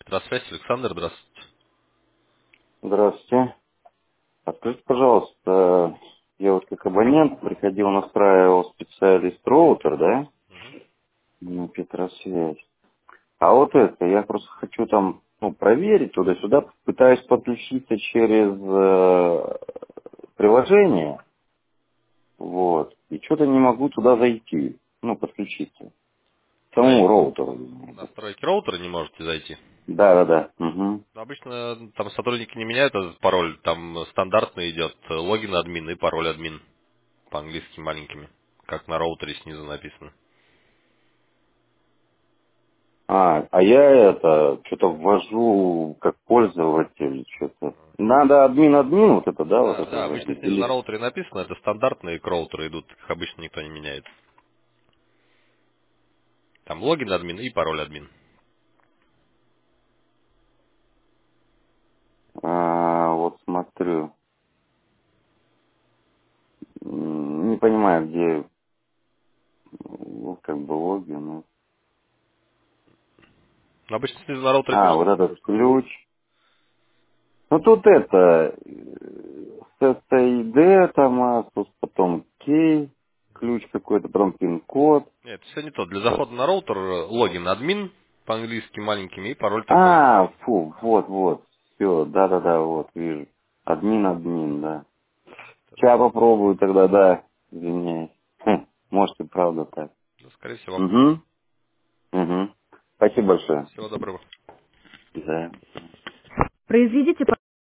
Петросвязь, Александр, здравствуйте. Здравствуйте. А скажите, пожалуйста, я вот как абонент приходил, настраивал специалист роутер, да, Мгм. на Петросвязь. А вот это, я просто хочу там, проверить туда-сюда, пытаюсь подключиться через приложение, вот, и что-то не могу туда зайти, подключиться. К самому роутеру. Настройки роутера не можете зайти. Да-да-да. Угу. Но обычно там сотрудники не меняют этот пароль, там стандартно идет логин админ и пароль админ по-английски маленькими, как на роутере снизу написано. А я это, что-то ввожу как пользователь, что-то. Надо админ, вот это, да, вот Да, это да, обычно вводить? снизу на Или... роутере написано, это стандартные к роутеру идут, их обычно никто не меняет. Там логин админ и пароль админ. Вот смотрю. Не понимаю, где, как бы логин. Но обычно снизу на роутере тоже Вот этот написано. ключ. Ну тут это, SSID, там, потом кей, ключ какой-то, потом пин-код. Нет, все не то. Для захода на роутер логин админ по-английски маленькими и пароль такой. Вот, все, да-да-да, вот, вижу. Админ, да. Сейчас попробую тогда, да, извиняюсь. Может и правда так. Ну, скорее всего. Угу, угу. Спасибо большое. Всего доброго. Да. Произведите